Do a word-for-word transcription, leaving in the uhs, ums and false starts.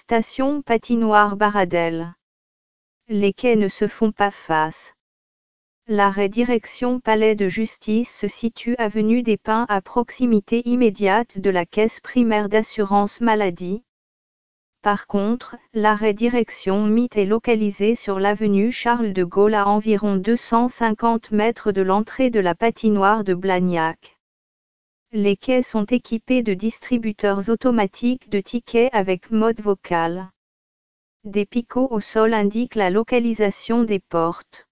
Station patinoire Baradel. Les quais ne se font pas face. L'arrêt direction Palais de Justice se situe avenue des Pins à proximité immédiate de la caisse primaire d'assurance maladie. Par contre, l'arrêt direction Mythe est localisé sur l'avenue Charles de Gaulle à environ deux cent cinquante mètres de l'entrée de la patinoire de Blagnac. Les quais sont équipés de distributeurs automatiques de tickets avec mode vocal. Des picots au sol indiquent la localisation des portes.